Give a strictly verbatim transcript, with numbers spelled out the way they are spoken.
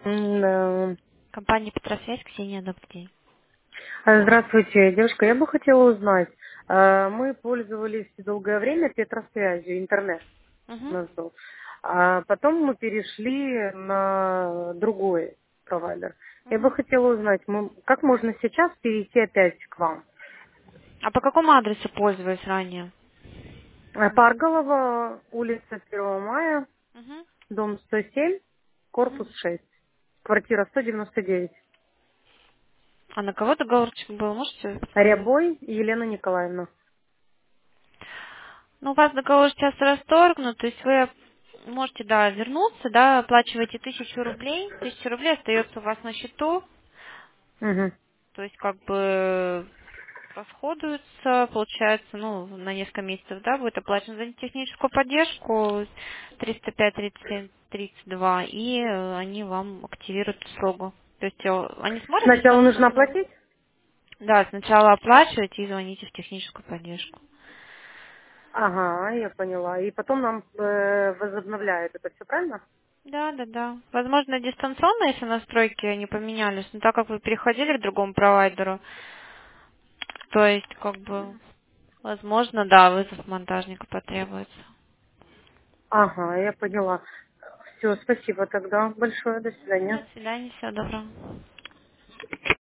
М, да. Компания Петросвязь, Ксения, добрый день. А, Здравствуйте, девушка. Я бы хотела узнать. а, Мы пользовались долгое время Петросвязью, интернет у Угу. нас был. А потом мы перешли на другой провайдер. Я бы Угу. хотела узнать, мы- как можно сейчас перейти опять к вам? А по какому адресу пользовались ранее? А, Парголова, улица первого мая, Угу. дом сто семь, Угу. корпус шесть, квартира сто девяносто девять. А на кого договорчик был, можете? Рябой Елена Николаевна. Ну, у вас договор сейчас расторгнут, то есть вы можете, да, вернуться, да, оплачиваете тысячу рублей, тысяча рублей остается у вас на счету, Мгм. то есть как бы расходуется, получается, ну, на несколько месяцев, да, будет оплачено за техническую поддержку триста пять тридцать семь тридцать два, и э, они вам активируют услугу. То есть э, они смотрят Сначала нужно дистанционно. оплатить? Да, сначала оплачиваете и звоните в техническую поддержку. Ага, я поняла. И потом нам э, возобновляют это все, правильно? Да, да, да. Возможно, дистанционно, если настройки не поменялись, но так как вы переходили к другому провайдеру, то есть, как бы, возможно, да, вызов монтажника потребуется. Ага, я поняла. Все, спасибо тогда большое. До До свидания. свидания, всего доброго.